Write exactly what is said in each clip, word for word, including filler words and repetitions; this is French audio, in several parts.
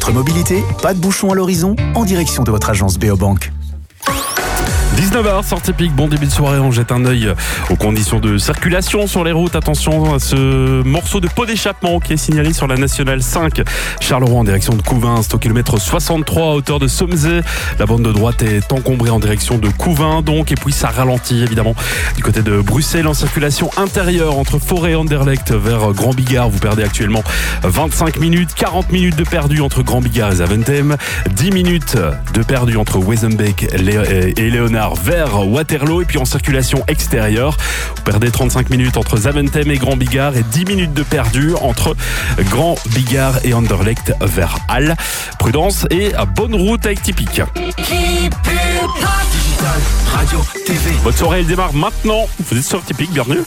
votre mobilité, pas de bouchons à l'horizon, en direction de votre agence Beobank. dix-neuf heures, sortie pic, bon début de soirée, on jette un œil aux conditions de circulation sur les routes. Attention à ce morceau de pot d'échappement qui est signalé sur la nationale cinq, Charleroi en direction de Couvin, c'est au kilomètre soixante-trois à hauteur de Somzé. La bande de droite est encombrée en direction de Couvin donc, et puis ça ralentit évidemment du côté de Bruxelles en circulation intérieure entre Forêt et Anderlecht vers Grand Bigard. Vous perdez actuellement vingt-cinq minutes, quarante minutes de perdu entre Grand Bigard et Zaventem, dix minutes de perdu entre Wezenbeek et Léonard vers Waterloo, et puis en circulation extérieure, vous perdez trente-cinq minutes entre Zaventem et Grand Bigard et dix minutes de perdu entre Grand Bigard et Anderlecht vers Halle. Prudence et bonne route avec Tipeee. Votre soirée elle démarre maintenant. Vous êtes sur Tipeee, bienvenue.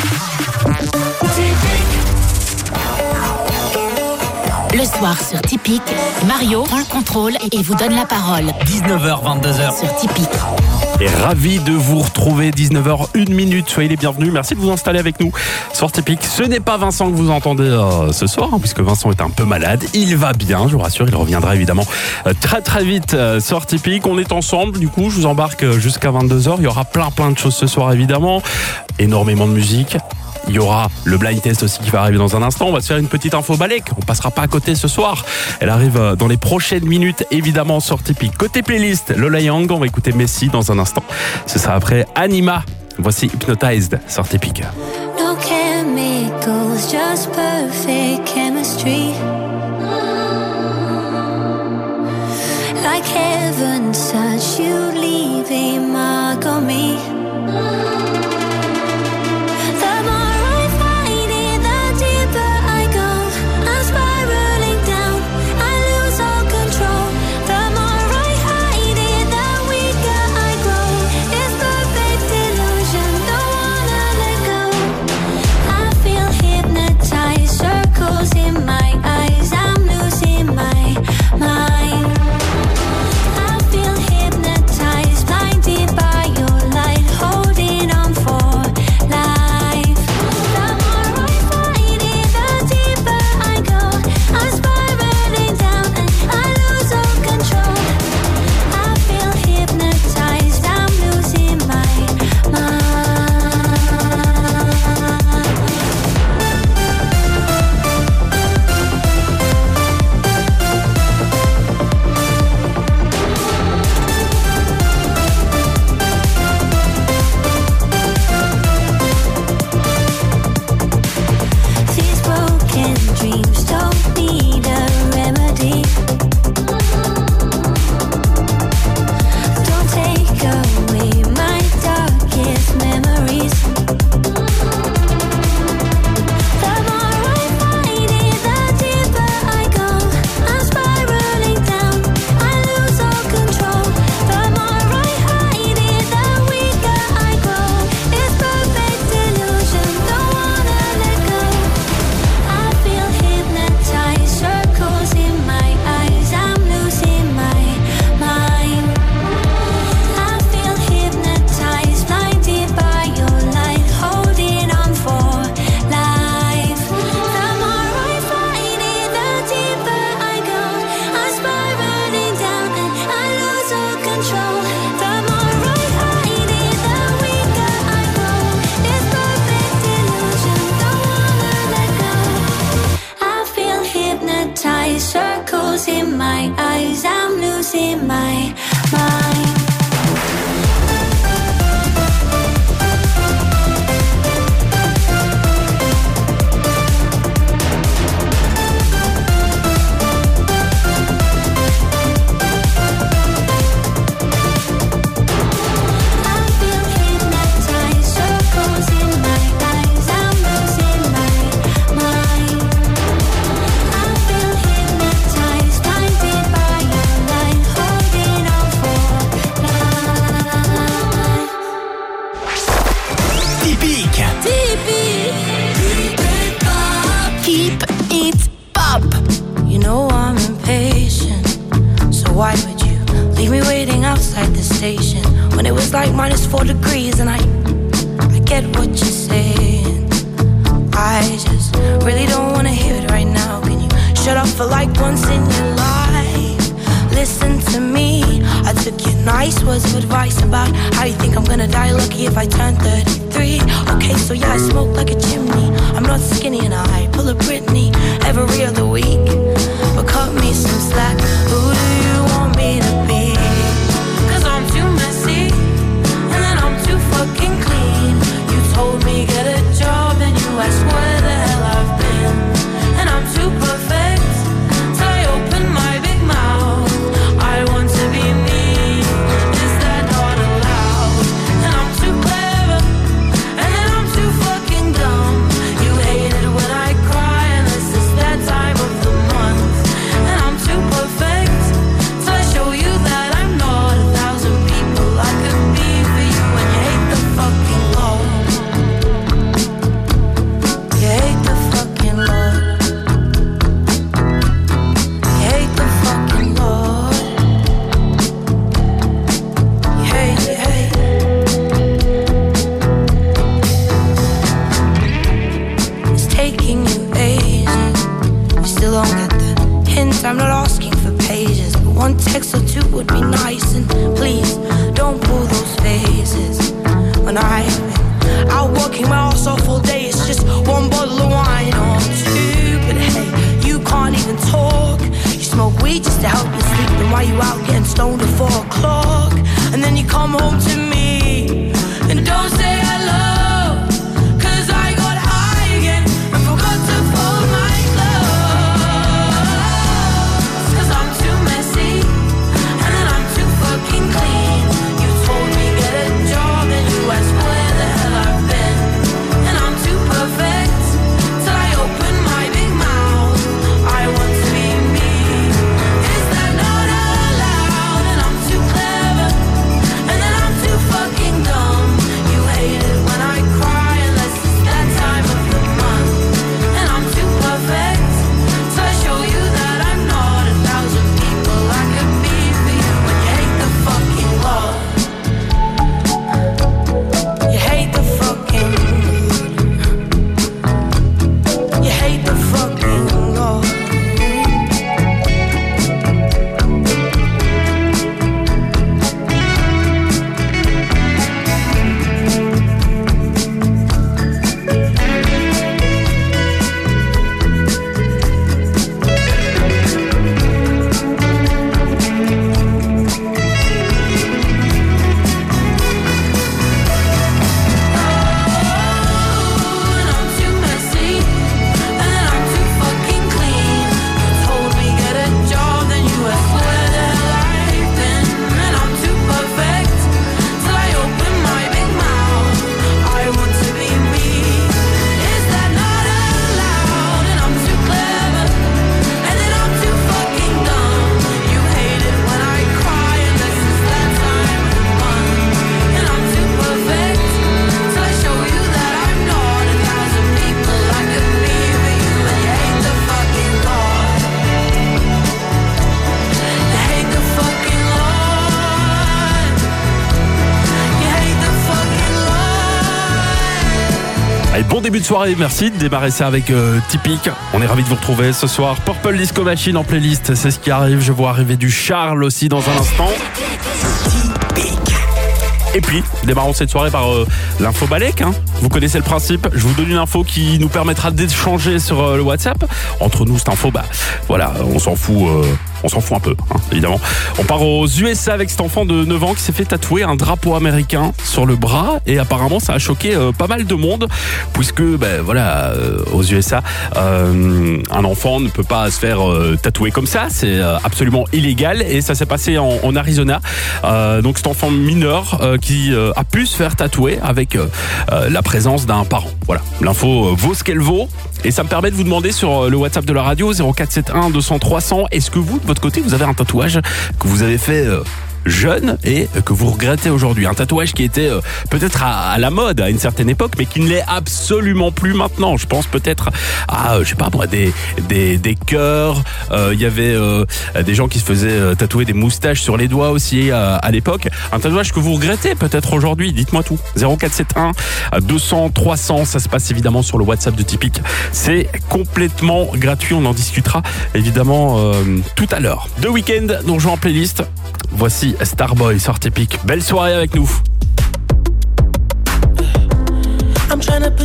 Le soir sur Tipeee, Mario prend le contrôle et vous donne la parole. dix-neuf heures, vingt-deux heures sur Tipeee. Et ravi de vous retrouver, dix-neuf heures une minute, soyez les bienvenus, merci de vous installer avec nous sur Tipeee. Ce n'est pas Vincent que vous entendez euh, ce soir, hein, puisque Vincent est un peu malade, il va bien, je vous rassure, il reviendra évidemment euh, très très vite euh, sur Tipeee. On est ensemble, du coup je vous embarque euh, jusqu'à vingt-deux heures, il y aura plein plein de choses ce soir évidemment, énormément de musique. Il y aura le blind test aussi qui va arriver dans un instant. On va se faire une petite info balèque. On passera pas à côté ce soir. Elle arrive dans les prochaines minutes, évidemment, sur Tipeee. Côté playlist, Lola Young. On va écouter Messi dans un instant. Ce sera après Anima. Voici Hypnotized sur Tipeee. No chemicals, just perfect chemistry. Like heaven touch, you leave a mark on me. I just really don't wanna hear it right now. Can you shut up for like once in your life? gonna die lucky if I turn thirty-three. Okay, so yeah, I smoke like a chimney. I'm not skinny and I pull a Britney every other week. But cut me some slack. Who do you want me to be? Cause I'm too messy, and then I'm too fucking clean. You told me get a job, and you asked where the hell I've been. And I'm too perfect, till I open my big mouth. I want to be me, is that not allowed? And I'm too clever, and then I'm too fucking dumb. You hate it when I cry, and this is that time of the month. And I'm too perfect, till I show you that I'm not a thousand people I could be for you. And you hate the fucking law. You hate the fucking law. You hate the fucking law. You hate, you hate. It's taking you ages. You still don't get the hint. I'm not asking for pages, but one text or two would be nice. And please don't pull those faces. When I've been out working my ass off all day, it's just one bottle of wine or two. But hey, you can't even talk. You smoke weed just to help you sleep. Then why you out getting stoned at four o'clock? And then you come home to me and don't say hello. Cause I got high again and forgot to fold my clothes. Cause I'm too messy, and then I'm too fucking clean. You told me get a job, and you asked where the hell I've been. And I'm too perfect, till I open my big mouth. I want to be me, is that not allowed? And I'm too clever, and then I'm too fucking dumb. You hate it when I cry, unless it's that time of the month. And I'm too perfect, till I show you that I'm not a thousand people I could be for you. And you hate the fucking law. You hate the fucking. You hate the fucking law. And I'm too messy, and then I'm too fucking clean. You told me get a job, then you asked where the hell I've been. And I'm too perfect, till I open my big mouth. I want to be me, is that not allowed? And I'm too clever, and then I'm too fucking dumb. You hate it when I cry, unless it's that time of the month. And I'm too perfect, till I show you that I'm not a thousand people I could be for you. And you hate the fucking law. You hate the fucking law. You hate the fucking law. Allez, bon début de soirée, merci de démarrer ça avec euh, Typique. On est ravis de vous retrouver ce soir. Purple Disco Machine en playlist, c'est ce qui arrive. Je vois arriver du Charles aussi dans un instant. Et puis, démarrons cette soirée par euh, l'info Balek. Hein. Vous connaissez le principe. Je vous donne une info qui nous permettra d'échanger sur euh, le WhatsApp. Entre nous, cette info, bah voilà, on s'en fout. Euh, on s'en fout un peu, hein, évidemment. On part aux U S A avec cet enfant de neuf ans qui s'est fait tatouer un drapeau américain sur le bras. Et apparemment, ça a choqué euh, pas mal de monde. Puisque, ben voilà, euh, aux U S A, euh, un enfant ne peut pas se faire euh, tatouer comme ça. C'est euh, absolument illégal. Et ça s'est passé en, en Arizona. Euh, donc, cet enfant mineur euh, qui euh, a pu se faire tatouer avec euh, euh, la présence d'un parent. Voilà, l'info euh, vaut ce qu'elle vaut. Et ça me permet de vous demander sur le WhatsApp de la radio zéro quatre sept un deux cents trois cents, est-ce que vous, de votre côté, vous avez un tatouage que vous avez fait euh, jeune et que vous regrettez aujourd'hui? Un tatouage qui était euh, peut-être à, à la mode à une certaine époque, mais qui ne l'est absolument plus maintenant. Je pense peut-être à, euh, je sais pas moi, des des, des cœurs. Il euh, y avait euh, des gens qui se faisaient euh, tatouer des moustaches sur les doigts aussi euh, à l'époque. Un tatouage que vous regrettez peut-être aujourd'hui. Dites-moi tout. zéro quatre sept un deux cents trois cents. Ça se passe évidemment sur le WhatsApp de Typique. C'est complètement gratuit. On en discutera évidemment euh, tout à l'heure. The Weeknd, nous rejoint en playlist. Voici Starboy sur Typique. Belle soirée avec nous.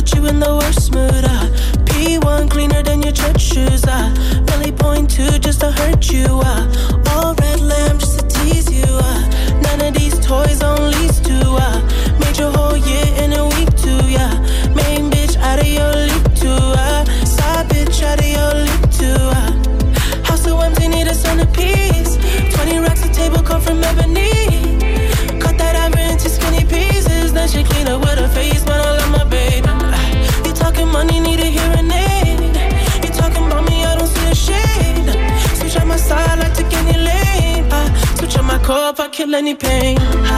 put you in the worst mood. Uh. P one cleaner than your church shoes. Uh. Really point two just to hurt you. Uh. All red lamb just to tease you. Uh. None of these toys on lease to. Uh. Made your whole year in a week too. Yeah. Main bitch out of your league too. Uh. Side bitch out of your league too. Uh. House so empty, need a centerpiece. Twenty racks a table come from ebony. Cut that ever into skinny pieces. Then she clean up with her face, man, I love my baby. You talking money, need a hearing aid. You talking about me, I don't see a shade. Switch on my side, I take any lane. I switch on my core, I kill any pain.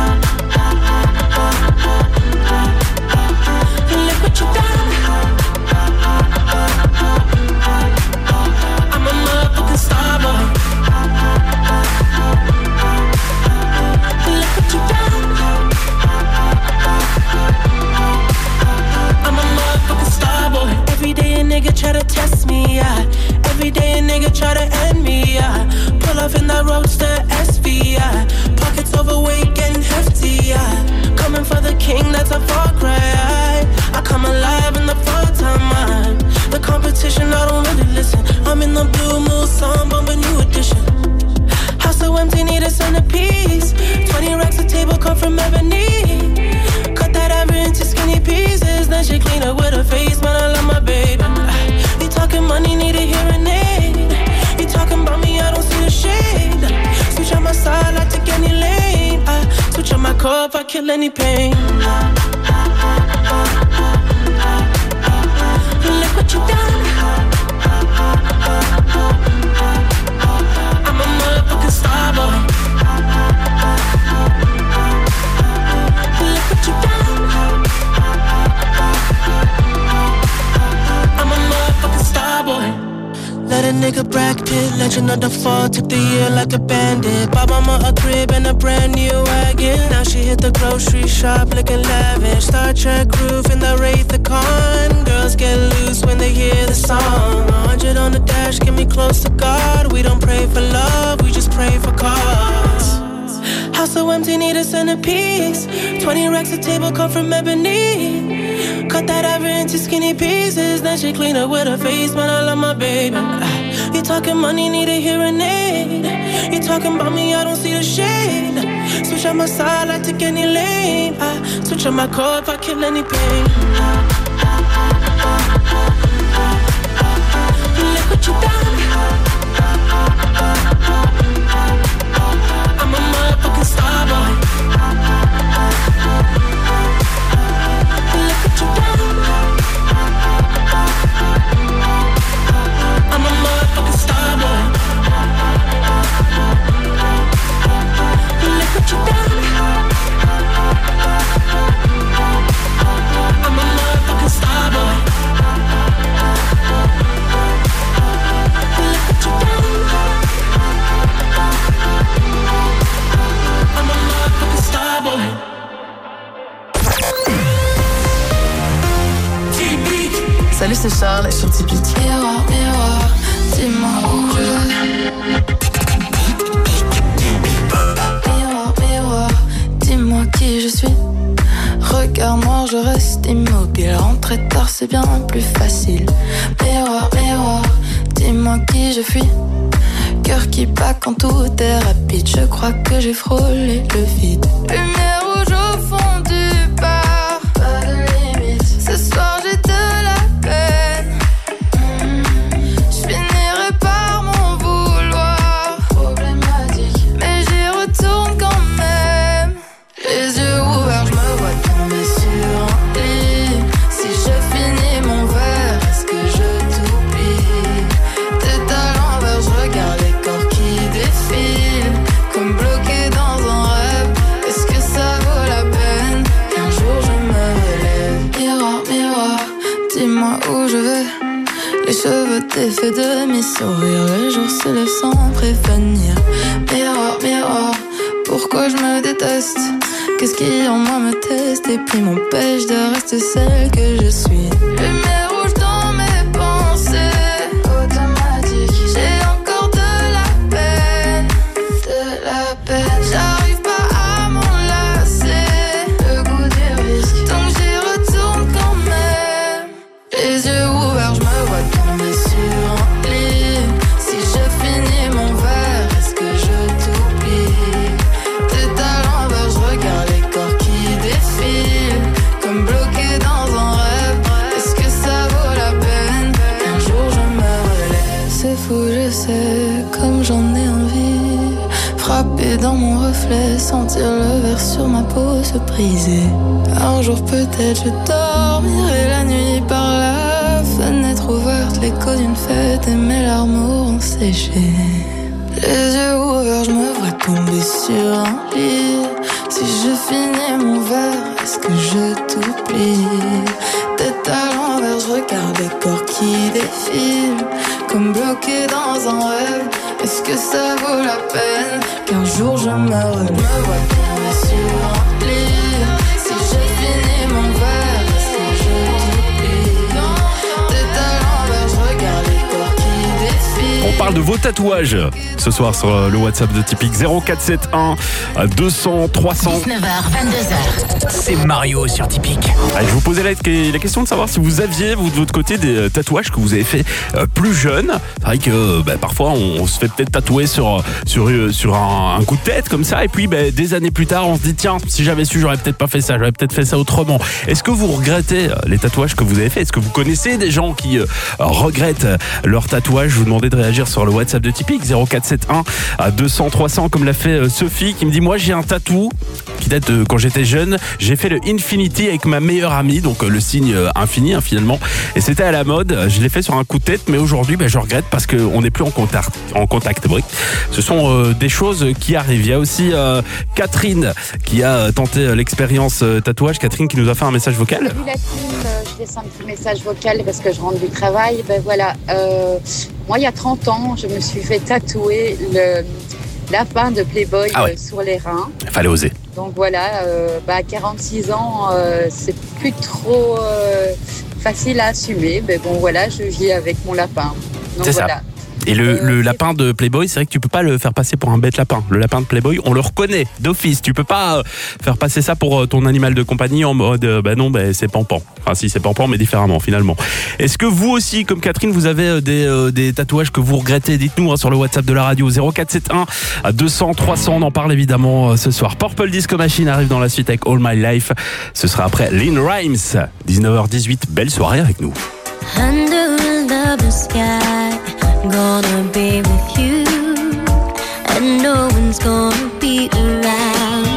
Look what you done. I'm a motherfucking star boy. Look what you done. I'm a motherfucking star boy. Every day a nigga try to test me, yeah. Every day a nigga try to end me, yeah. Pull off in that roadster S V, yeah. Pockets overweight, getting hefty, yeah. Coming for the king, that's a far cry. I come alive in the fall time, man. The competition, I don't really listen. I'm in the blue moon, song, bomb a new edition. House so empty, need a centerpiece. Twenty racks a table come from ebony. Cut that ever into skinny pieces. Then she clean up with her face, man, I love my baby. You talking money, need a hearing aid. You talking about me, I don't see a shade. Switch on my side, I take any lane. I switch on my core, I kill any pain. Look what you done. I'm a motherfucking star boy. Look what you done. I'm a motherfucking star boy. Let a nigga Brad Pitt, legend of the fall, took the year like a bandit. Bought mama a crib and a brand new wagon. Now she hit the grocery shop looking lavish. Star Trek roof in the Wraith the Con. Girls get loose when they hear the song. A hundred on the dash, get me close to God. We don't pray for love, we just pray for cause. House so empty, need a centerpiece. Twenty racks a table come from ebony. Cut that ever into skinny pieces. Then she clean up with her face, man, I love my baby. You talking money, need a hearing aid. You talking about me, I don't see the shade. Switch on my side, I take any lane. I switch on my core, if I kill any pain. Look what you done. I'm a motherfucking star boy. Look what you done. I'm a motherfucking star boy. Look what you done. I'm a motherfucking star boy. Look what you done. I'm a motherfucking star boy. Salut, c'est Charles sur Typique. Miroir, miroir, dis-moi où je vais. Miroir, miroir, dis-moi qui je suis. Regard noir, je reste immobile. Rentrer tard, c'est bien plus facile. Miroir, miroir, dis-moi qui je suis. Cœur qui bat quand tout est rapide. Je crois que j'ai frôlé le vide. Lumière rouge au fond du bar. Pas de limite. Ce soir, j'ai de la peine. Mmh. Je finirai par m'en vouloir. Problématique. Mais j'y retourne quand même. Les yeux ouverts, je me vois tomber sur un lit. Si je finis mon verre, est-ce que je t'oublie? Tête à l'envers, je regarde les corps qui défilent. Comme bloqué dans un rêve. Est-ce que ça vaut la peine qu'un jour je me relève? Miroir, miroir, dis-moi où je vais. Les cheveux défaits de mes sourires. Le jour se lève sans prévenir. Miroir, miroir, pourquoi je me déteste? Qu'est-ce qui en moi me teste et puis m'empêche de rester celle que je suis? Lumière rouge dans mes pensées. Automatique. J'ai encore de la peine. De la peine. J'arrive pas à m'enlacer. Le goût du risque. Donc j'y retourne quand même. Et dans mon reflet, sentir le verre sur ma peau se briser. Un jour peut-être je dormirai la nuit par la fenêtre ouverte, l'écho d'une fête et mes larmes auront séché. Les yeux ouverts, je me vois tomber sur un lit. Si je finis mon verre, est-ce que je t'oublie? Tête à l'envers, je regarde les corps qui défilent, comme bloqué dans un rêve. Est-ce que ça vaut la peine qu'un jour je me relève? Me vois tomber sur un lit. Si je finis mon verre, est-ce que je t'oublie? Tête à l'envers, je regarde les corps qui défilent. On parle de vos tatouages ce soir sur le WhatsApp de Tipeee zéro quatre sept un deux cents trois cents. dix-neuf heures, vingt-deux heures. C'est Mario sur Tipeee. Allez, je vous posais la, la question de savoir si vous aviez, vous de votre côté, des tatouages que vous avez fait euh, plus jeune. C'est vrai que bah, parfois on, on se fait peut-être tatouer sur, sur, sur un, un coup de tête comme ça, et puis bah, des années plus tard on se dit tiens, si j'avais su j'aurais peut-être pas fait ça, j'aurais peut-être fait ça autrement. Est-ce que vous regrettez les tatouages que vous avez fait? Est-ce que vous connaissez des gens qui euh, regrettent leurs tatouages? Je vous demandais de réagir sur le WhatsApp de Tipeee zéro quatre sept un deux cents trois cents, comme l'a fait Sophie, qui me dit moi j'ai un tatou qui date de quand j'étais jeune. J'ai fait le Infinity avec ma meilleure amie, donc le signe infini hein, finalement, et c'était à la mode. Je l'ai fait sur un coup de tête, mais aujourd'hui bah, je regrette parce qu'on n'est plus en contact, en contact. Oui. Ce sont euh, des choses qui arrivent. Il y a aussi euh, Catherine qui a tenté l'expérience euh, tatouage. Catherine qui nous a fait un message vocal. Salut la team, euh, je laisse un petit message vocal parce que je rentre du travail. Ben voilà, euh, moi il y a trente ans, je me suis fait tatouer le lapin de Playboy ah ouais. euh, sur les reins. Il fallait oser. Donc voilà, euh, bah, à quarante-six ans, euh, c'est plus trop euh, facile à assumer. Mais bon voilà, je vis avec mon lapin. Donc c'est voilà. Ça. Et le, le lapin de Playboy, c'est vrai que tu peux pas le faire passer pour un bête lapin. Le lapin de Playboy, on le reconnaît d'office. Tu peux pas faire passer ça pour ton animal de compagnie en mode bah non, bah c'est Pampan. Enfin si, c'est Pampan, mais différemment finalement. Est-ce que vous aussi, comme Catherine, vous avez des, euh, des tatouages que vous regrettez? Dites-nous hein, sur le WhatsApp de la radio zéro quatre sept un deux cents trois cents. On en parle évidemment euh, ce soir. Purple Disco Machine arrive dans la suite avec All My Life. Ce sera après Lynn Rhymes. dix-neuf heures dix-huit. Belle soirée avec nous. Under the blue sky, gonna be with you, and no one's gonna be around.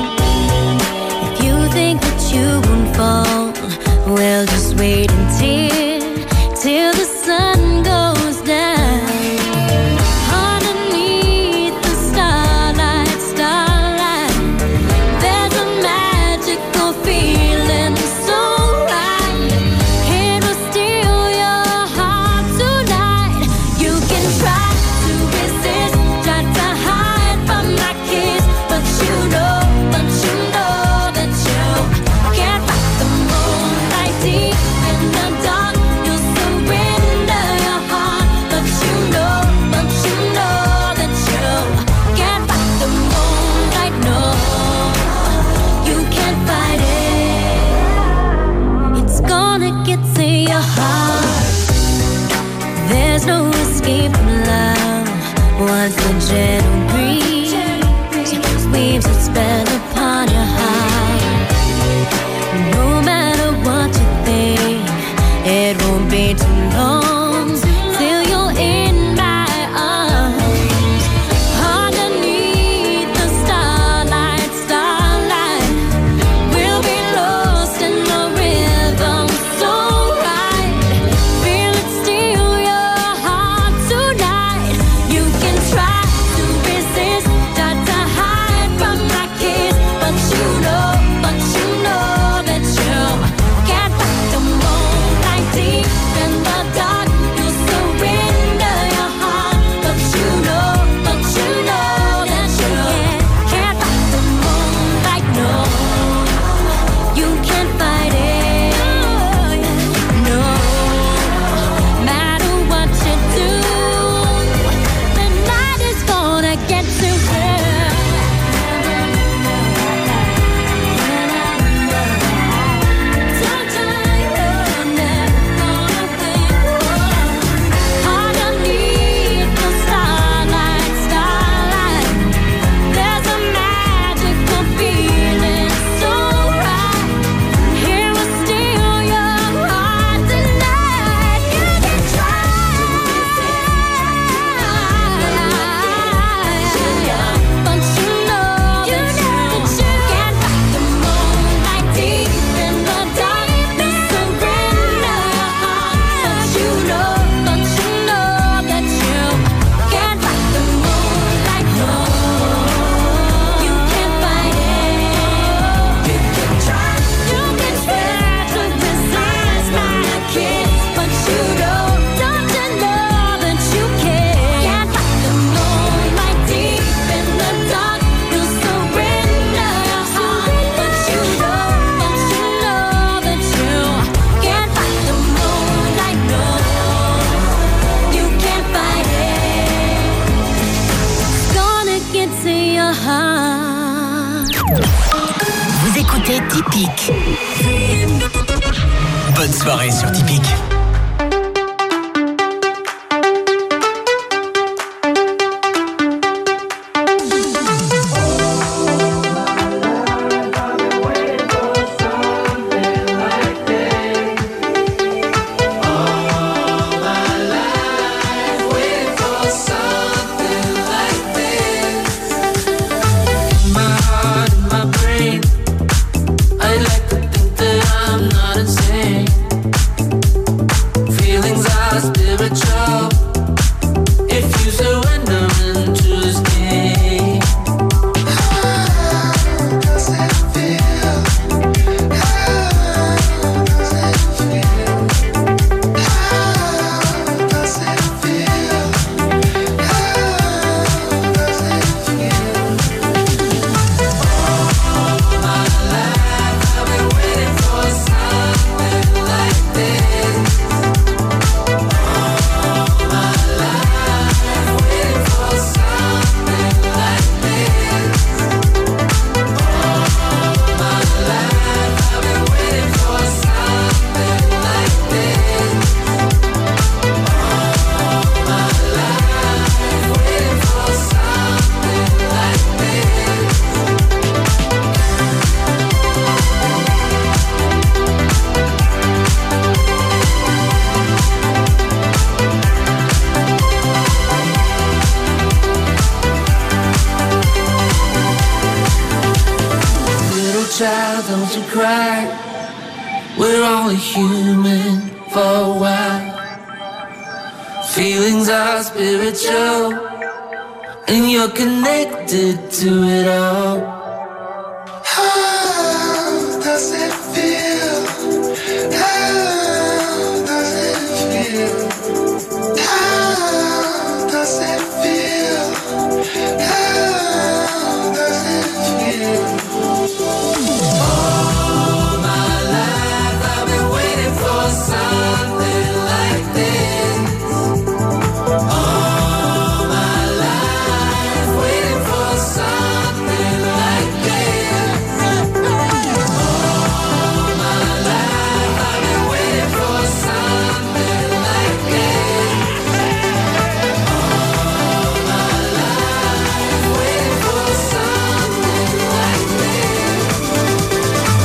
If you think that you won't fall, well just wait until, till the sun goes down. Underneath the starlight, starlight, there's a magical feeling so right. It will steal your heart tonight. You can try to resist, try to hide from my kiss, but you know, but you know that you can't fight the moonlight deep in the dark. You'll surrender your heart, but you know, but you know that you can't fight the moonlight. No, you can't fight it. It's gonna get to your heart. There's no escape from love. Once the gentle breeze weaves its spell upon your heart, no matter what you think, it won't be too long till you're in my arms. Underneath the starlight, starlight, we'll be lost in the rhythm so right. Feel it steal your heart tonight. You can try to resist, try to hide from my kiss, but you know, but you know that you can't fight the moonlight deep in the dark. soirée sur Typique. Don't you cry, we're only human for a while. Feelings are spiritual, and you're connected to it all. How does it feel? How does it feel? How does it feel? How does it feel? Something like this. All my life waiting for something like this. All my life I've been waiting for something like this. All my life waiting for something like this.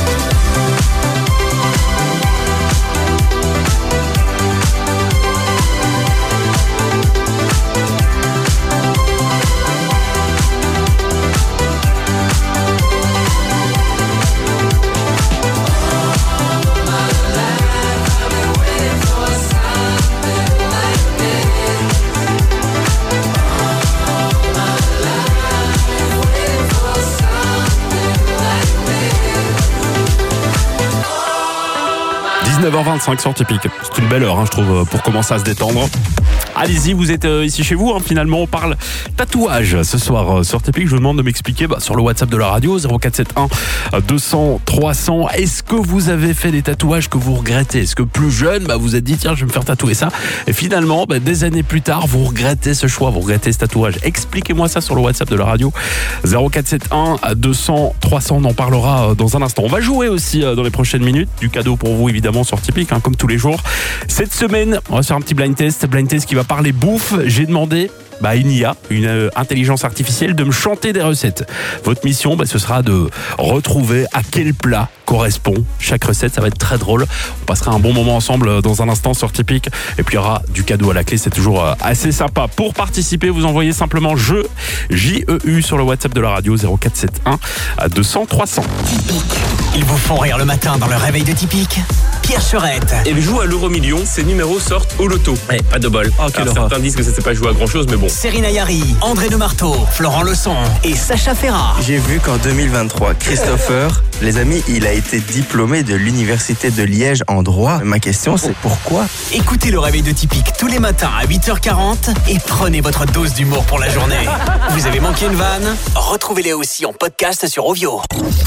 dix-neuf heures vingt-cinq sur Typique. C'est une belle heure, hein, je trouve, pour commencer à se détendre. Allez-y, vous êtes euh, ici chez vous, hein, finalement on parle tatouage ce soir euh, sur Typique. Je vous demande de m'expliquer bah, sur le WhatsApp de la radio zéro quatre sept un deux cents trois cents. Est-ce que vous avez fait des tatouages que vous regrettez? Est-ce que plus jeune, bah, vous êtes dit tiens je vais me faire tatouer ça, et finalement bah, des années plus tard vous regrettez ce choix, vous regrettez ce tatouage? Expliquez-moi ça sur le WhatsApp de la radio zéro quatre sept un deux cents trois cents. On en parlera euh, dans un instant. On va jouer aussi euh, dans les prochaines minutes, du cadeau pour vous évidemment sur Typique, hein, comme tous les jours. Cette semaine on va faire un petit blind test, blind test qui va parler bouffe. J'ai demandé bah, une I A, une euh, intelligence artificielle, de me chanter des recettes. Votre mission, bah, ce sera de retrouver à quel plat correspond chaque recette. Ça va être très drôle. On passera un bon moment ensemble dans un instant sur Typique. Et puis il y aura du cadeau à la clé. C'est toujours euh, assez sympa. Pour participer, vous envoyez simplement jeu J E U sur le WhatsApp de la radio zéro quatre sept un deux cents trois cents. Typique. Ils vous font rire le matin dans le réveil de Typique. Pierre Cherette. Et joue à l'euro million, ces numéros sortent au loto. Ouais, pas de bol. Oh, alors, certains disent que ça ne s'est pas joué à grand chose, mais bon. Serena Yari, André de Marteau, Florent Leçon et Sacha Ferrat. J'ai vu qu'en deux mille vingt-trois, Christopher, les amis, il a été diplômé de l'université de Liège en droit. Ma question, c'est pourquoi? Écoutez le réveil de Typique tous les matins à huit heures quarante et prenez votre dose d'humour pour la journée. Vous avez manqué une vanne? Retrouvez-les aussi en podcast sur Ovio.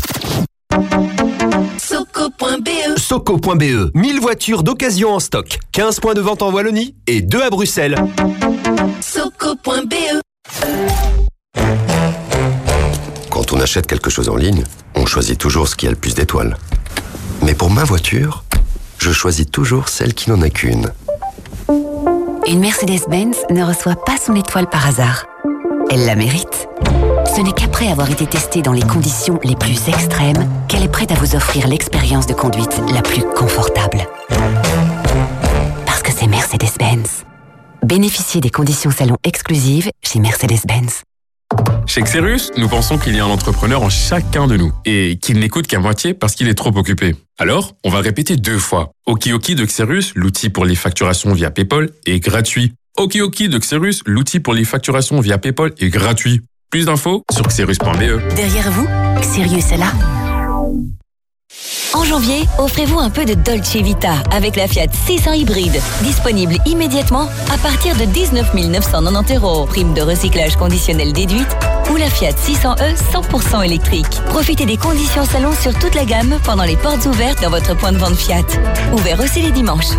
Soco point B E. Soco point B E. mille voitures d'occasion en stock. quinze points de vente en Wallonie et deux à Bruxelles. Soco point B E. Quand on achète quelque chose en ligne, on choisit toujours ce qui a le plus d'étoiles. Mais pour ma voiture, je choisis toujours celle qui n'en a qu'une. Une Mercedes-Benz ne reçoit pas son étoile par hasard. Elle la mérite. Ce n'est qu'après avoir été testée dans les conditions les plus extrêmes qu'elle est prête à vous offrir l'expérience de conduite la plus confortable. Parce que c'est Mercedes-Benz. Bénéficiez des conditions salon exclusives chez Mercedes-Benz. Chez Xerus, nous pensons qu'il y a un entrepreneur en chacun de nous et qu'il n'écoute qu'à moitié parce qu'il est trop occupé. Alors, on va répéter deux fois. Okioki de Xerus, l'outil pour les facturations via PayPal, est gratuit. Okioki de Xerus, l'outil pour les facturations via PayPal, est gratuit. Plus d'infos sur xerus point b e. Derrière vous, Xerius est là. En janvier, offrez-vous un peu de Dolce Vita avec la Fiat six cents hybride. Disponible immédiatement à partir de dix-neuf mille neuf cent quatre-vingt-dix euros. Prime de recyclage conditionnelle déduite. Ou la Fiat six cents e cent pour cent électrique. Profitez des conditions salon sur toute la gamme pendant les portes ouvertes dans votre point de vente Fiat. Ouvert aussi les dimanches.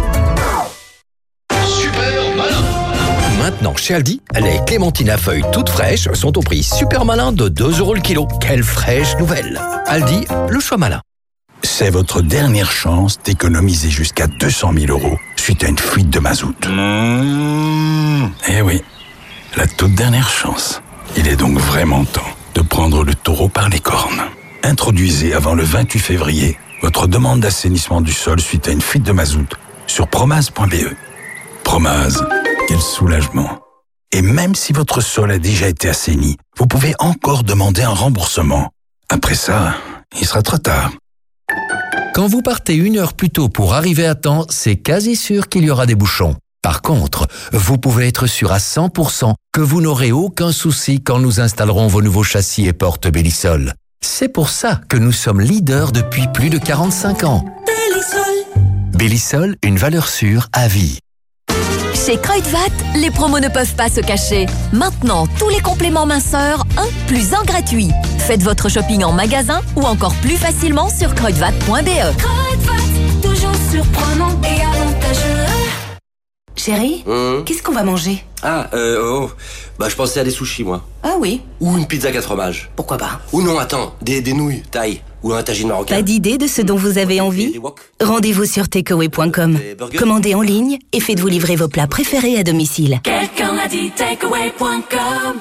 Super malin. Maintenant, chez Aldi, les clémentines à feuilles toutes fraîches sont au prix super malin de deux euros le kilo. Quelle fraîche nouvelle! Aldi, le choix malin. C'est votre dernière chance d'économiser jusqu'à deux cent mille euros suite à une fuite de mazout. Mmh. Eh oui, la toute dernière chance. Il est donc vraiment temps de prendre le taureau par les cornes. Introduisez avant le vingt-huit février votre demande d'assainissement du sol suite à une fuite de mazout sur promase point b e. Promase, quel soulagement. Et même si votre sol a déjà été assaini, vous pouvez encore demander un remboursement. Après ça, il sera trop tard. Quand vous partez une heure plus tôt pour arriver à temps, c'est quasi sûr qu'il y aura des bouchons. Par contre, vous pouvez être sûr à cent pour cent que vous n'aurez aucun souci quand nous installerons vos nouveaux châssis et portes Bellisol. C'est pour ça que nous sommes leaders depuis plus de quarante-cinq ans. Bellisol. Bellisol, une valeur sûre à vie. Chez Kruidvat, les promos ne peuvent pas se cacher. Maintenant, tous les compléments minceurs, un plus un gratuit. Faites votre shopping en magasin ou encore plus facilement sur kruidvat point b e. Kruidvat, toujours surprenant et avantageux. Chérie, mmh. Qu'est-ce qu'on va manger? Ah, euh, oh, bah je pensais à des sushis, moi. Ah oui? Ou une pizza quatre fromages. Pourquoi pas? Ou non, attends, des, des nouilles, taille. Ou un tagine marocain. Pas d'idée de ce dont vous avez envie? Rendez-vous sur takeaway point com. Commandez en ligne et faites-vous livrer vos plats préférés à domicile. Quelqu'un l'a dit, takeaway point com.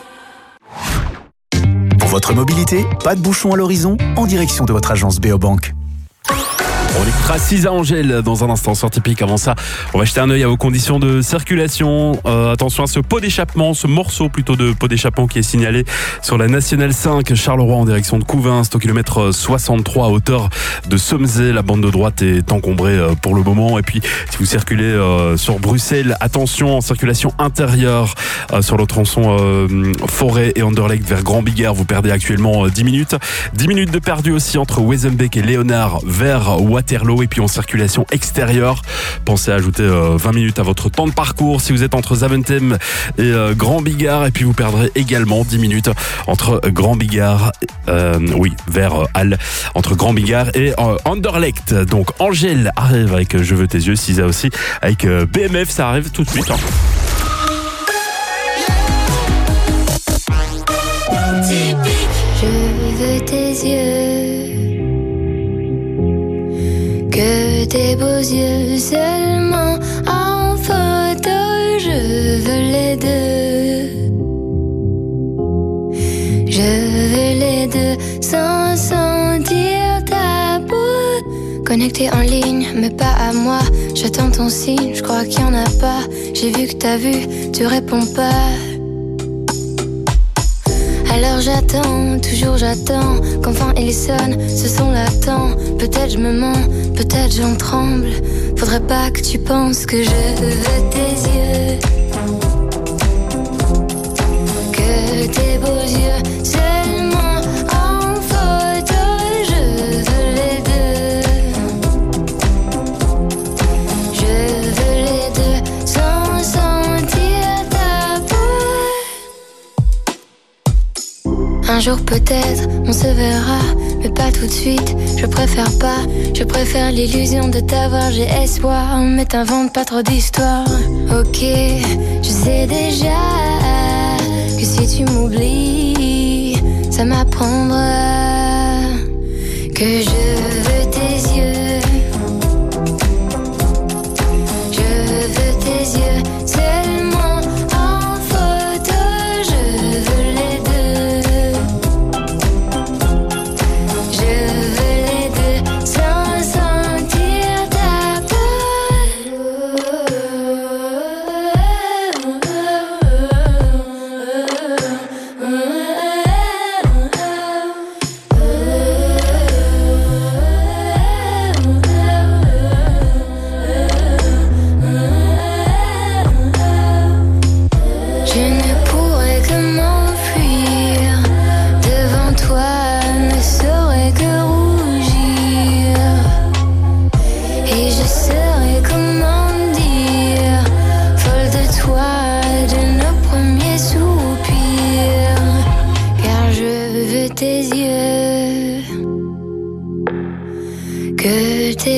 Pour votre mobilité, pas de bouchon à l'horizon, en direction de votre agence Beobank. On écoutera Cisa Angèle dans un instant sur Typique. Avant ça, on va jeter un œil à vos conditions de circulation. Euh, attention à ce pot d'échappement, ce morceau plutôt de pot d'échappement qui est signalé sur la Nationale cinq, Charleroi en direction de Couvin. C'est au kilomètre soixante-trois à hauteur de Somzé. La bande de droite est encombrée pour le moment. Et puis, si vous circulez euh, sur Bruxelles, attention en circulation intérieure euh, sur le tronçon euh, Forêt et Anderlecht vers Grand Bigard. Vous perdez actuellement euh, dix minutes. dix minutes de perdu aussi entre Wezenbeek et Léonard vers Waterloo. Et puis en circulation extérieure, pensez à ajouter euh, vingt minutes à votre temps de parcours si vous êtes entre Zaventem et euh, Grand Bigard. Et puis vous perdrez également dix minutes entre Grand Bigard, euh, oui, vers euh, Halle, entre Grand Bigard et euh, Anderlecht. Donc Angèle arrive avec euh, Je veux tes yeux, Cisa aussi avec euh, B M F, ça arrive tout de suite. Hein. Je veux tes yeux, que tes beaux yeux seulement en photo, je veux les deux. Je veux les deux sans sentir ta peau. Connecté en ligne, mais pas à moi. J'attends ton signe, je crois qu'il y en a pas. J'ai vu que t'as vu, tu réponds pas. Alors j'attends, toujours j'attends qu'enfin il sonne, ce son l'attend. Peut-être je me mens, peut-être j'en tremble. Faudrait pas que tu penses que je veux tes yeux, que tes beaux yeux seulement en photo, je veux les deux. Je veux les deux sans sentir ta peau. Un jour peut-être on se verra, mais pas tout de suite, je préfère pas. Je préfère l'illusion de t'avoir, j'ai espoir. Mais t'inventes pas trop d'histoires. Ok, je sais déjà que si tu m'oublies, ça m'apprendra que je veux tes yeux,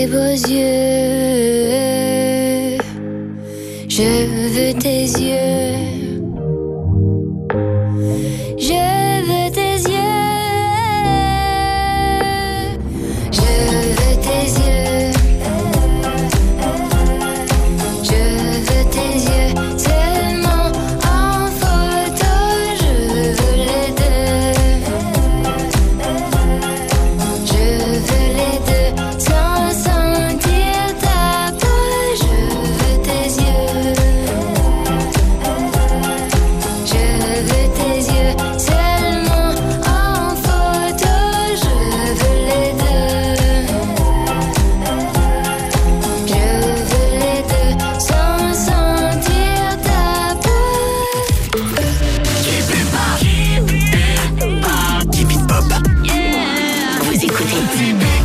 beaux yeux. Je veux tes yeux. Je veux tes yeux. Je veux tes yeux. Je veux tes yeux. Seulement en photo, je veux les deux. Je veux les deux sans sentir ta peau. Je veux tes yeux. Je veux tes yeux. Seulement en photo, je veux les deux. Je veux les deux sans sentir ta peau. Keep it pop. Keep it pop. Keep it pop. Vous écoutez Typique.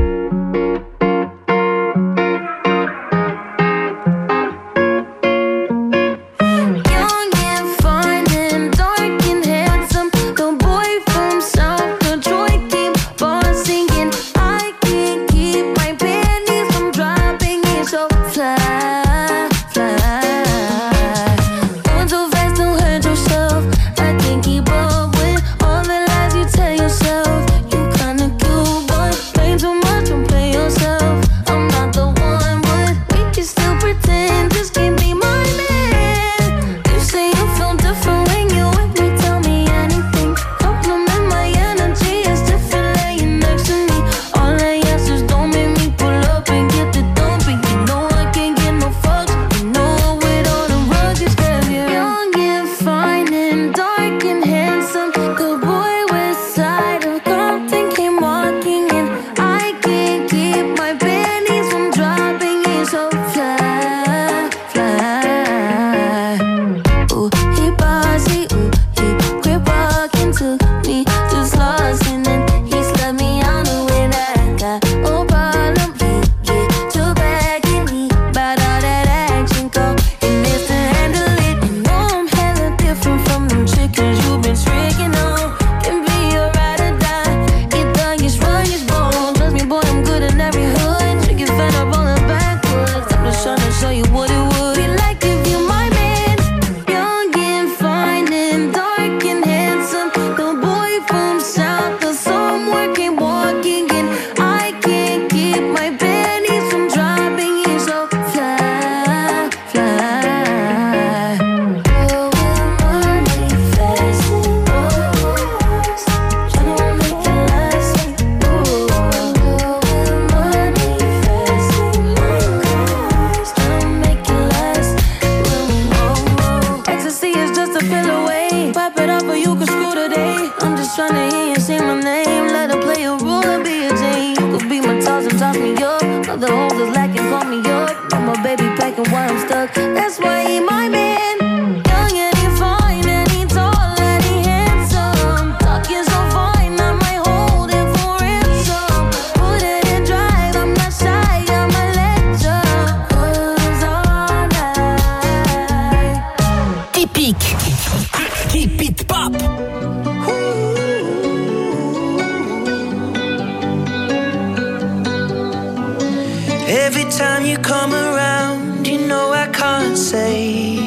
Young and fine and dark and handsome, the boy from South Detroit keep on singing. I can't keep my panties from dropping. It's so fly, fly. Going so fast, don't hurt yourself. I can't keep up with all the lies you tell yourself. You kinda cute, but play too much and play yourself. I'm not the one, but we can still pretend this can't be my man. You say you feel different when you with me, tell me anything. Compliment my energy, it's different laying next to me. All I ask is don't make me pull up and get the dumping. You know I can't get no fucks. You know I'm with all the rugged stuff. You're young and fine and dark and handsome. The boy west side of Compton came walking in. I can't keep my panties from dropping. It's so fly, fly. Ooh, he bossy, ooh, he quit walking to me, just lost and then he slept me on the way that I got no problem. He get too back and he bout all that action go and it's to handle it. You know I'm hella different from them chickens you've been tricking on. Can be a ride or die, get done, get strong, get bone. Trust me, boy, I'm good in every hood. Trick it fed up on the backwards. I'm just trying to show you what it would be like if you my man. Young and fine and dark and handsome. The boy from South of somewhere came walking in. I can't keep my panties from dropping. He's so fly, fly. Going money fast and lost. Tryna make it last. Ooh, going money fast and lost. Tryna make it last. Ooh, oh, oh. Ecstasy is just a pill away. Pop it up or you can screw today. I'm just tryna hear you say my name. Let her play a role and be a Jane. You could be my toss and toss me up. Other hoes is lacking, call me up. I'm my baby packing while I'm stuck. That's why he my man. Young and he fine and he tall and he handsome. Talking so fine, I might hold him for ransom. Put it in drive, I'm not shy, I'ma let ya. Cause all night. Typique. Keep it pop. Every time you come around, you know I can't say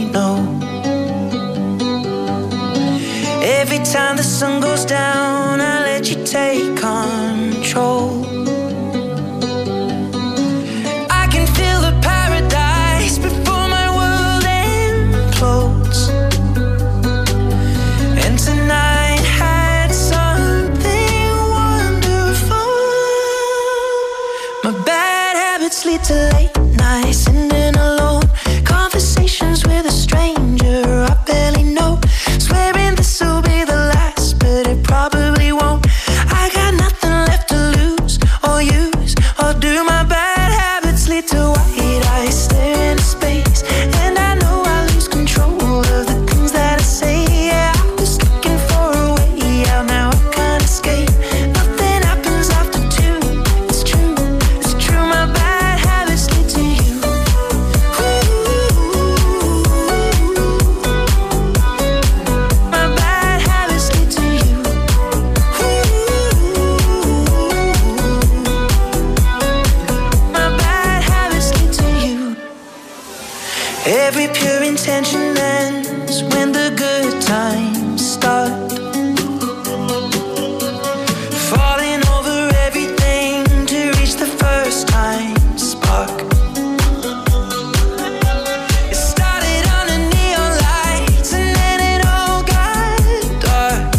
Every pure intention ends when the good times start. Falling over everything to reach the first time spark. It started under neon lights and then it all got dark.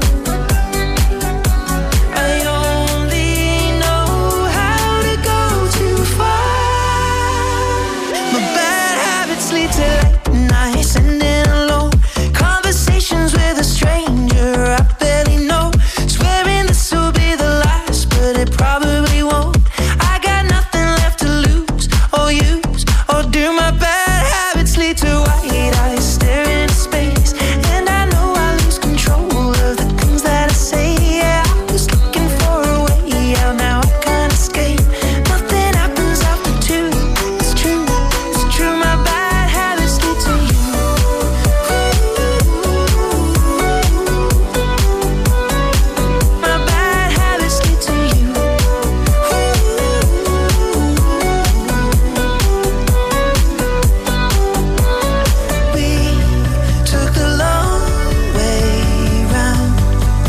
I only know how to go too far. My bad habits lead to late nights and then alone conversations with a stranger I barely know. Swearing this will be the last, but it probably won't. I got nothing left to lose or use or do. My bad habits lead to white eyes staring into space, and I know I lose control of the things that I say. Yeah, I was looking for a way out, now I can't escape. Nothing happens after two. It's true, it's true. My bad habits lead to you. My bad habits lead to you. We took the long way round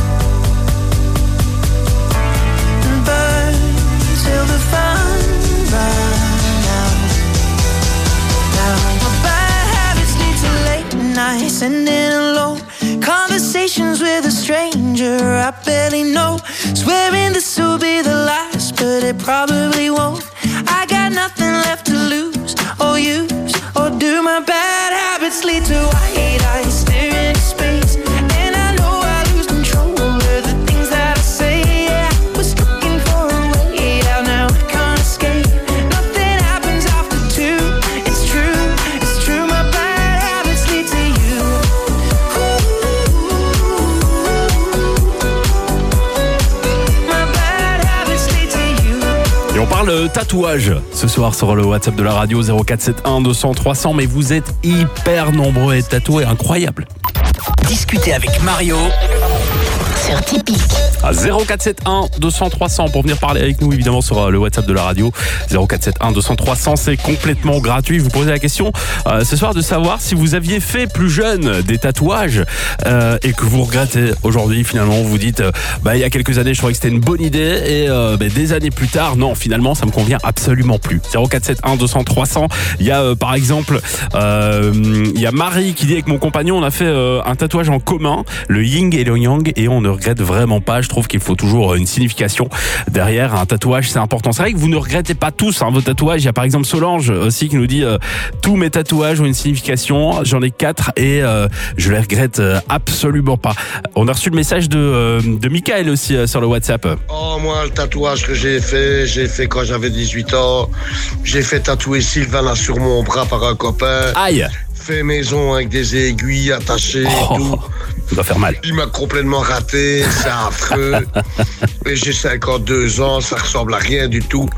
and burned till the fun ran out. Now my bad habits lead to late nights and then alone conversations with a stranger I barely know. Swearing this will be the last, but it probably won't. I got nothing left to lose or use or do. My bad habits lead to white eyes staring into space, and I know I lose control of the things that I say. Yeah, I was looking for a way out, now I can't escape. Nothing happens after two. It's true, it's true. My bad habits lead to you. My bad habits lead to you. Et on parle tatouage ce soir sur le WhatsApp de la radio zéro quatre sept un deux cents trois cents, mais vous êtes hyper nombreux à être tatoués, incroyable. Discutez avec Mario sur Tipeee. À zéro quatre sept un deux cents trois cents pour venir parler avec nous, évidemment, sur le WhatsApp de la radio zéro quatre sept un deux cents trois cents, c'est complètement gratuit. Vous posez la question euh, ce soir de savoir si vous aviez fait plus jeune des tatouages euh, et que vous regrettez aujourd'hui. Finalement, vous vous dites euh, bah, il y a quelques années je trouvais que c'était une bonne idée et euh, bah, des années plus tard, non, finalement ça me convient absolument plus. zéro quatre sept un deux cents trois cents. Il y a euh, par exemple euh, il y a Marie qui dit avec mon compagnon on a fait euh, un tatouage en commun, le yin et le yang, et on ne regrette vraiment pas. Je trouve qu'il faut toujours une signification derrière un tatouage, c'est important. C'est vrai que vous ne regrettez pas tous hein, vos tatouages. Il y a par exemple Solange aussi qui nous dit euh, tous mes tatouages ont une signification, j'en ai quatre et euh, je les regrette euh, absolument pas. On a reçu le message de, euh, de Michael aussi euh, sur le WhatsApp. Oh, moi le tatouage que j'ai fait, j'ai fait quand j'avais dix-huit ans. J'ai fait tatouer Sylvain sur mon bras par un copain. Aïe. Fait maison avec des aiguilles attachées oh, et tout. Ça doit faire mal. Il m'a complètement raté, c'est affreux. Et j'ai cinquante-deux ans, ça ressemble à rien du tout.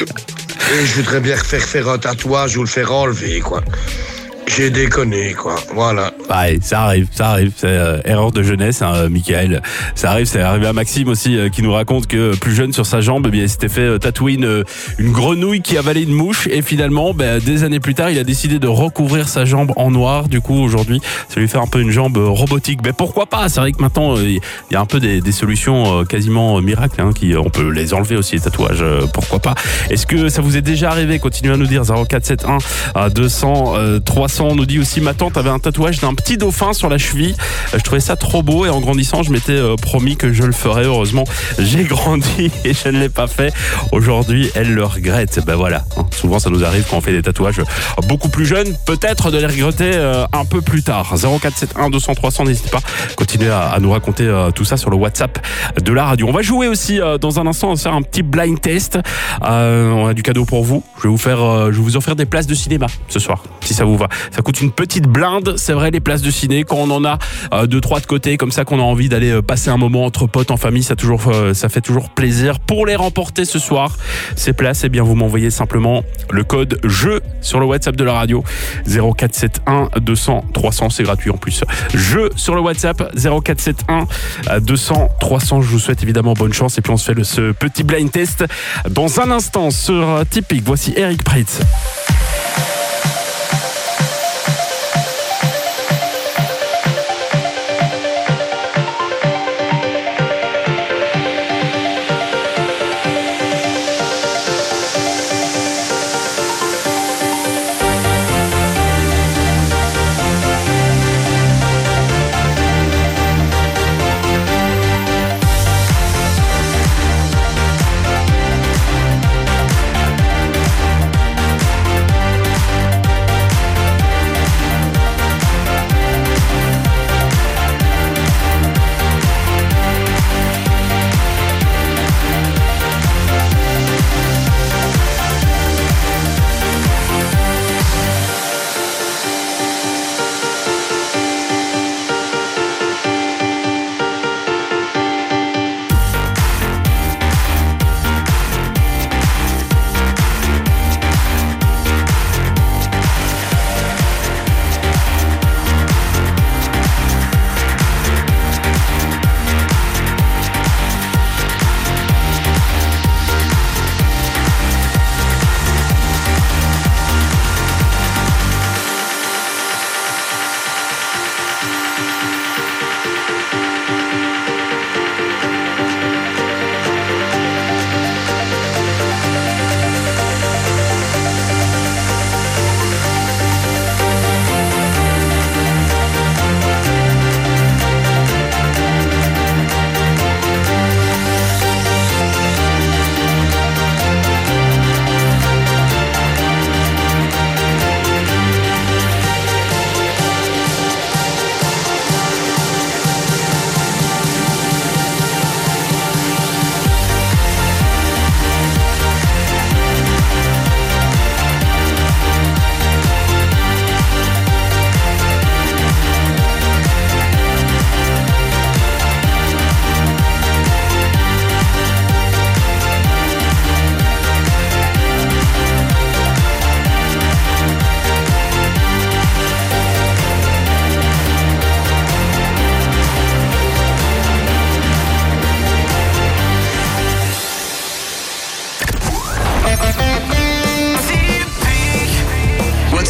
Et je voudrais bien faire faire un tatouage ou le faire enlever, quoi. J'ai déconné, quoi. Voilà. Ouais, ça arrive, ça arrive. C'est euh, erreur de jeunesse, hein, Michael. Ça arrive, c'est arrivé à Maxime aussi, euh, qui nous raconte que plus jeune sur sa jambe, eh bien, il s'était fait euh, tatouer une, une grenouille qui avalait une mouche. Et finalement, ben, des années plus tard, il a décidé de recouvrir sa jambe en noir. Du coup, aujourd'hui, ça lui fait un peu une jambe robotique. Mais pourquoi pas? C'est vrai que maintenant, il euh, y a un peu des, des solutions euh, quasiment euh, miracles. Hein, qui, on peut les enlever aussi, les tatouages. Euh, pourquoi pas? Est-ce que ça vous est déjà arrivé? Continuez à nous dire. zéro quatre sept un deux cents trois cents. On nous dit aussi, ma tante avait un tatouage d'un petit dauphin sur la cheville. Je trouvais ça trop beau et en grandissant, je m'étais euh, promis que je le ferais. Heureusement, j'ai grandi et je ne l'ai pas fait. Aujourd'hui, elle le regrette. Ben voilà. Hein, souvent, ça nous arrive quand on fait des tatouages beaucoup plus jeunes, peut-être de les regretter euh, un peu plus tard. zéro quatre sept un deux cents trois cents. N'hésitez pas. Continuez à, à nous raconter euh, tout ça sur le WhatsApp de la radio. On va jouer aussi euh, dans un instant. On va faire un petit blind test. Euh, on a du cadeau pour vous. Je vais vous faire, euh, je vais vous offrir des places de cinéma ce soir, si ça vous va. Ça coûte une petite blinde, c'est vrai, les places de ciné, quand on en a euh, deux trois de côté, comme ça qu'on a envie d'aller euh, passer un moment entre potes, en famille, ça toujours euh, ça fait toujours plaisir. Pour les remporter ce soir, ces places, eh bien vous m'envoyez simplement le code jeu sur le WhatsApp de la radio zéro quatre sept un deux cents trois cents, c'est gratuit en plus. Jeu sur le WhatsApp zéro quatre sept un deux cents trois cents. Je vous souhaite évidemment bonne chance et puis on se fait le, ce petit blind test dans un instant sur Tipeee. Voici Eric Pritz.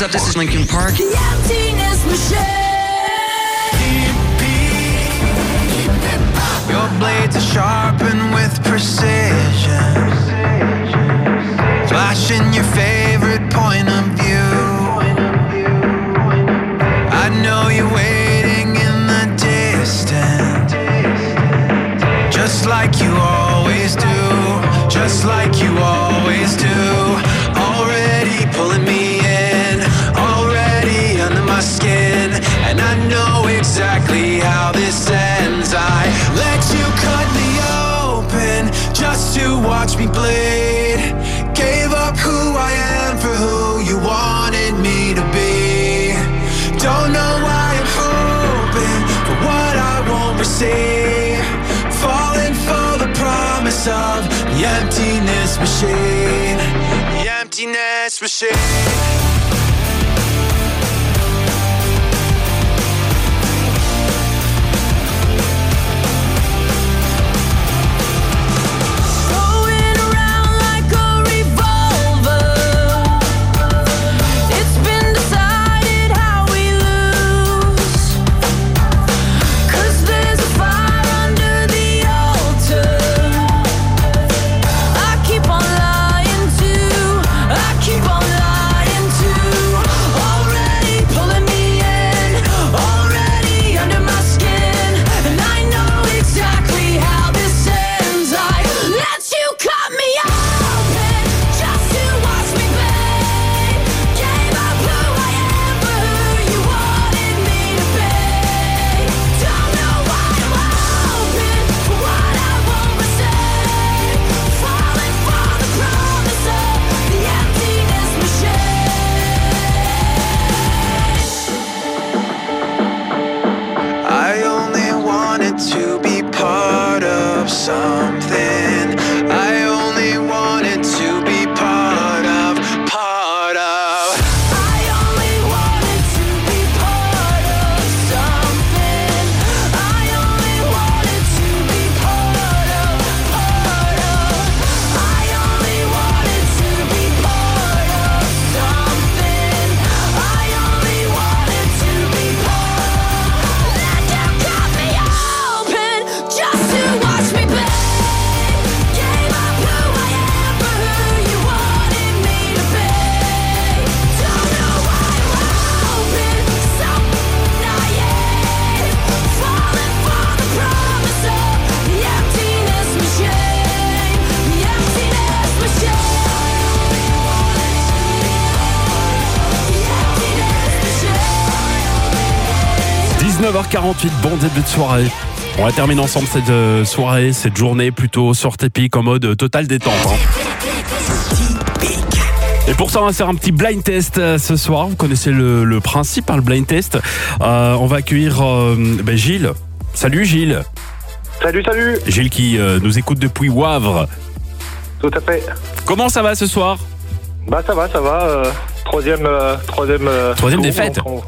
What's up, this is Linkin Park. The emptiness machine. Your blades are sharpened with precision, flashing your favorite point of view. I know you're waiting in the distance, just like you always do, just like you always do. Already pulling me in, already under my skin, and I know exactly how this ends. I let you cut me open just to watch me bleed. Gave up who I am for who you wanted me to be. Don't know why I'm hoping for what I won't receive. Falling for the promise of the emptiness machine. The emptiness machine. dix-neuf heures quarante-huit, bon début de soirée. On va terminer ensemble cette euh, soirée, cette journée plutôt sur Tepic en mode total détente. Hein. Et pour ça, on va faire un petit blind test euh, ce soir. Vous connaissez le, le principe, hein, le blind test. Euh, on va accueillir euh, ben Gilles. Salut Gilles. Salut, salut. Gilles qui euh, nous écoute depuis Wavre. Tout à fait. Comment ça va ce soir? Bah ça va, ça va. Euh, troisième, euh, troisième. Euh, troisième tour, défaite. on...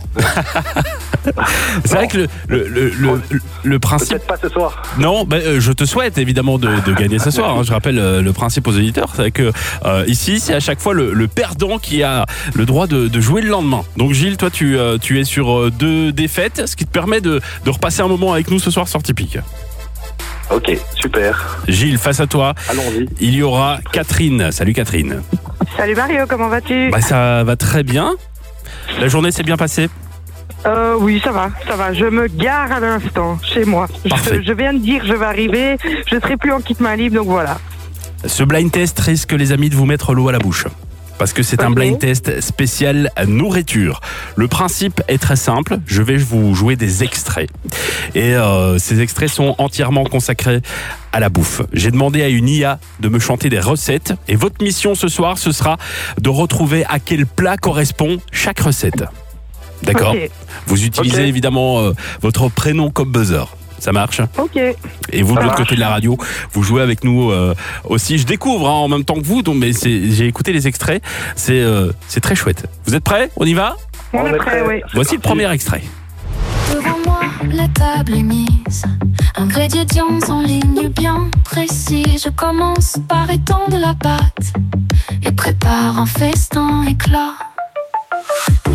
C'est vrai que le, le, le, le, le principe... Peut-être pas ce soir. Non, bah, euh, je te souhaite évidemment de, de gagner ce soir. Hein. Je rappelle euh, le principe aux auditeurs, c'est que euh, ici, c'est à chaque fois le, le perdant qui a le droit de, de jouer le lendemain. Donc Gilles, toi, tu, euh, tu es sur euh, deux défaites, ce qui te permet de, de repasser un moment avec nous ce soir sur Tepic. Ok, super. Gilles, face à toi, allons-y. Il y aura Catherine. Salut Catherine. Salut Mario, comment vas-tu? Bah, ça va très bien. La journée s'est bien passée? Euh, oui, ça va, ça va. Je me gare à l'instant, chez moi. Je, je viens de dire, je vais arriver, je serai plus en kit main libre, donc voilà. Ce blind test risque, les amis, de vous mettre l'eau à la bouche. Parce que c'est okay. Un blind test spécial nourriture. Le principe est très simple. Je vais vous jouer des extraits. Et euh, ces extraits sont entièrement consacrés à la bouffe. J'ai demandé à une I A de me chanter des recettes. Et votre mission ce soir, ce sera de retrouver à quel plat correspond chaque recette. D'accord? Okay. Vous utilisez okay. évidemment euh, votre prénom comme buzzer. Ça marche? Ok. Et vous, ça de l'autre marche. côté de la radio, vous jouez avec nous euh, aussi. Je découvre hein, en même temps que vous, donc, mais c'est, j'ai écouté les extraits. C'est, euh, c'est très chouette. Vous êtes prêts? On y va? On est prêts, oui. Voici le premier extrait. Devant moi, la table est mise. Ingrédients en ligne bien précis. Je commence par étendre la pâte et prépare un festin éclat.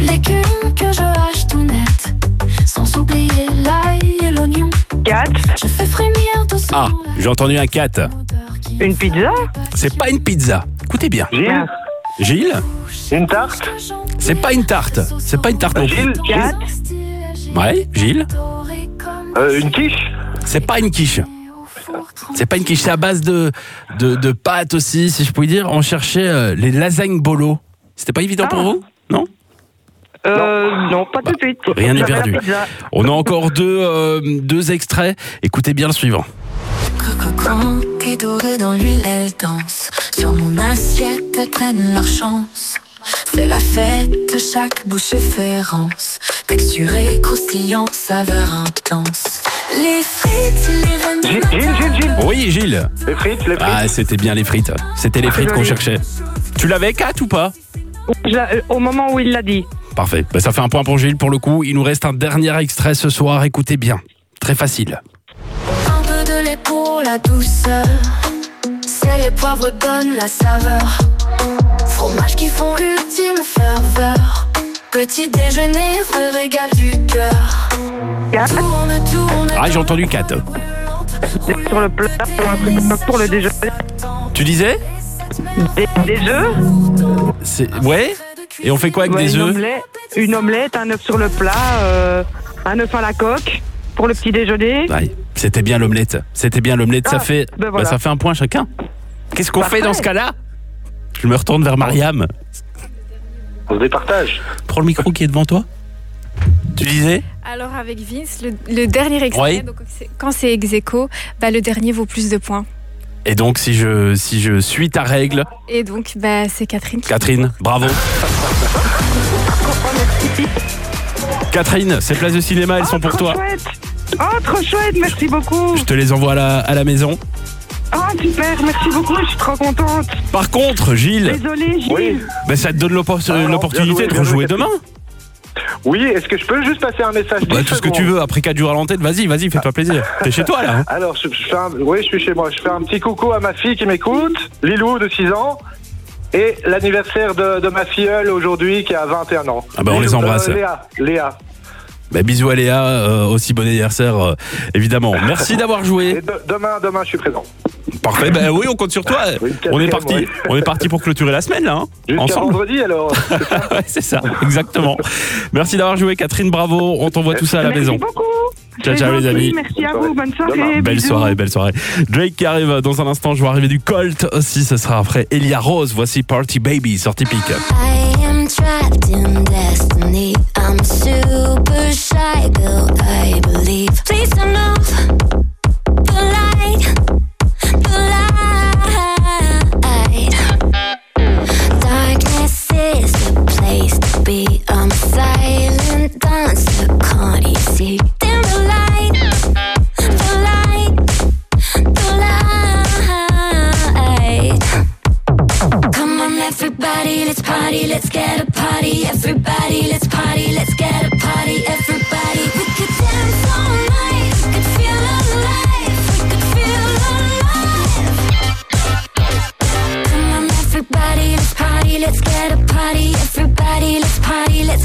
quatre. Ah, j'ai entendu un quatre. Une pizza. C'est pas une pizza. Écoutez bien. Gilles. Gilles. Une tarte. C'est pas une tarte. C'est pas une tarte non plus. Gilles. quatre. Ouais, Gilles. Euh, une quiche. C'est pas une quiche. C'est pas une quiche, c'est à base de, de, de pâtes aussi, si je puis dire. On cherchait euh, les lasagnes bolo. C'était pas évident Ah. pour vous? Non? Euh, non, pas tout de suite. Rien n'est J'avais la perdu. pizza. On a encore deux, euh, deux extraits. Écoutez bien le suivant. Coco qui doré dans l'huile, elle danse. Sur mon assiette, elles prennent leur chance. C'est la fête, chaque bouchée fait rance. Texturée, croustillante, saveur intense. Les frites, les Gilles, Gilles, Gilles, Gilles. Oui, Gilles. Les frites, les frites. Ah, c'était bien les frites. C'était les frites qu'on cherchait. Tu l'avais, Kat, ou pas? Je la- euh, Au moment où il l'a dit. Parfait. Ben, ça fait un point pour Gilles pour le coup. Il nous reste un dernier extrait ce soir. Écoutez bien. Très facile. Un peu de lait pour la douceur. C'est les poivres donnent la saveur. Fromage qui font ultime ferveur. Petit déjeuner, vrai régal du cœur. Tourne, tourne. Ah, j'ai entendu quatre. Sur le plat, pour un truc pour le déjeuner. Tu disais? Des, des œufs. C'est... Ouais. Et on fait quoi avec Ouais, des une œufs? omelette, une omelette, un œuf sur le plat, euh, un œuf à la coque pour le petit déjeuner. Ouais, c'était bien l'omelette. C'était bien l'omelette. Ça Ah, fait, ben voilà. bah, ça fait un point chacun. Qu'est-ce qu'on Parfait. fait dans ce cas-là? Je me retourne vers Mariam. On se départage. Prends le micro qui est devant toi. Tu disais? Alors avec Vince, le, le dernier extrait, Oui. donc c'est- quand c'est ex aequo, bah, le dernier vaut plus de points. Et donc, si je, si je suis ta règle, Et donc bah, c'est Catherine qui... Catherine, bravo. Catherine, ces places de cinéma, elles sont pour toi. Chouette. Oh, trop chouette, merci beaucoup. Je te les envoie à la, à la maison. Oh, super, merci beaucoup, je suis trop contente. Par contre, Gilles, Désolé, Gilles. ben, ça te donne l'oppor- Ah non, l'opportunité bien joué, de bien rejouer joué, demain. Oui, est-ce que je peux juste passer un message? Bah, dix tout ce que tu secondes veux, après quatre jours à l'antenne, vas-y, vas-y, fais-toi plaisir. T'es chez toi là, hein? Alors, je, je fais un, oui, je suis chez moi. Je fais un petit coucou à ma fille qui m'écoute, Lilou de six ans, et l'anniversaire de, de ma filleule aujourd'hui qui a vingt et un ans. Ah bah, on les Bisous, embrasse. euh, Léa, Léa. Bah, bisous à Léa, euh, aussi bon anniversaire, euh, évidemment. Merci d'avoir Et joué. de- demain, demain, je suis présent. Parfait, bah oui, on compte sur toi. Oui, On est quatrième, parti, oui. on est parti pour clôturer la semaine là, hein, Jusqu'à ensemble. vendredi, alors. Ouais, c'est ça, exactement. Merci d'avoir joué, Catherine, bravo. On t'envoie tout ça à la Merci maison. beaucoup. Ciao, Très ciao les gentil, amis. Merci à vous, bonne soirée. Belle bisous. soirée, belle soirée. Drake qui arrive dans un instant, je vois arriver du Colt aussi, ce sera après Elia Rose. Voici Party Baby sur Typique. I am trapped in destiny. I'm super shy, girl, I believe. Please turn off the light, the light. Darkness is the place to be. I'm silent dancer, can't you see? Dim the light, the light, the light. Come on, everybody, let's party, let's get a party. Everybody, let's party, let's get a party. Everybody, we could dance all night, we could feel alive, we could feel alive. Come on, everybody, let's party, let's get a party. Everybody, let's party, let's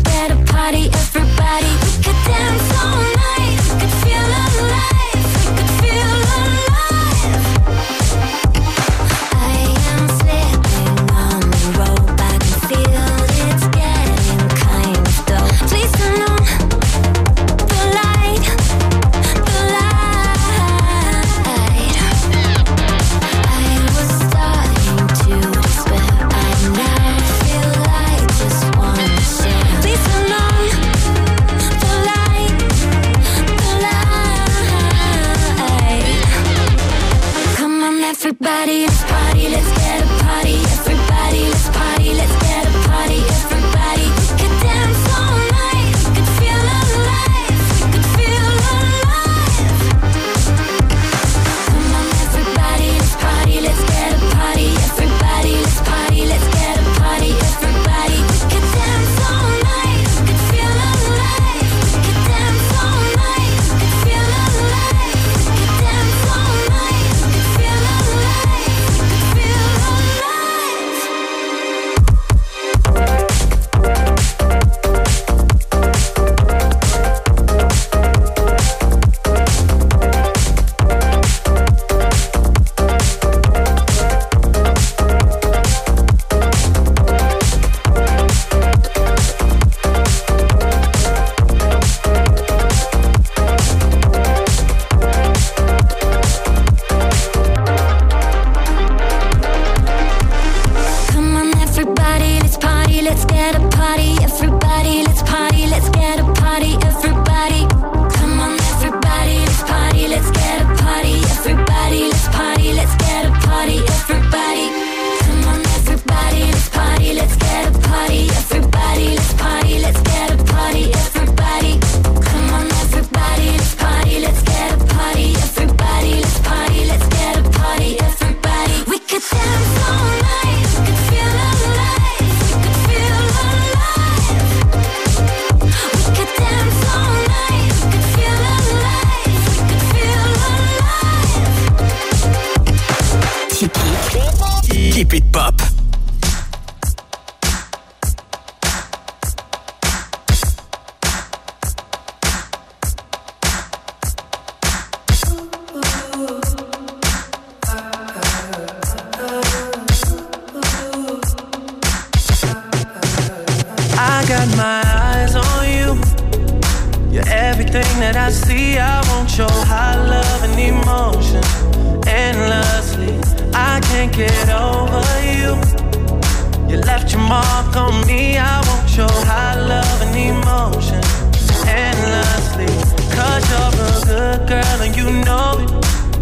You're everything that I see. I want your high love and emotion endlessly. I can't get over you. You left your mark on me. I want your high love and emotion endlessly. Cause you're a good girl and you know it.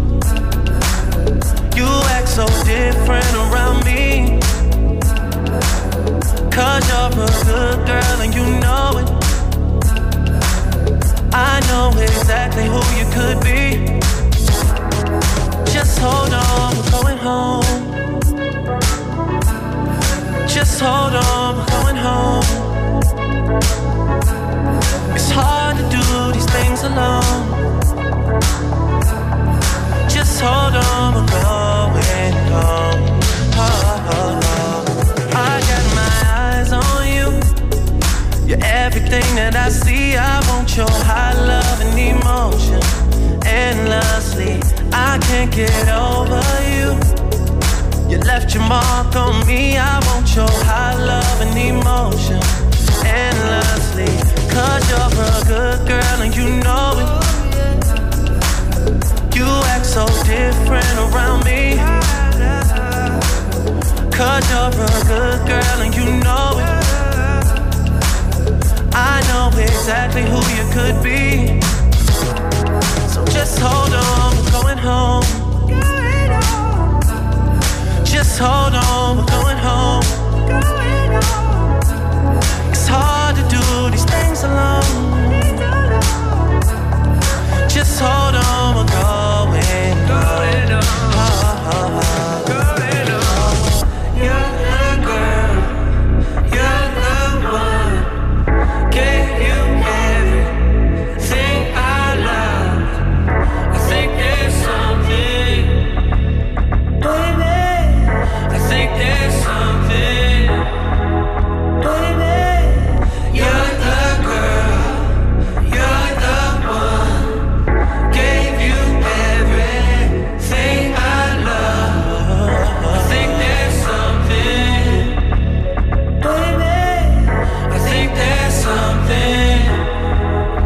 You act so different around me. Cause you're a good girl and you know it. I know exactly who you could be. Just hold on, we're going home. Just hold on, we're going home. It's hard to do these things alone. Just hold on, we're going home. Oh, oh, oh. I got my eyes on you. You're everything that I see. I want your high love and emotion endlessly. I can't get over you. You left your mark on me. I want your high love and emotion endlessly. Cause you're a good girl and you know it. You act so different around me. Cause you're a good girl and you know it. I know exactly who you could be. So just hold on, we're going home. Just hold on, we're going home.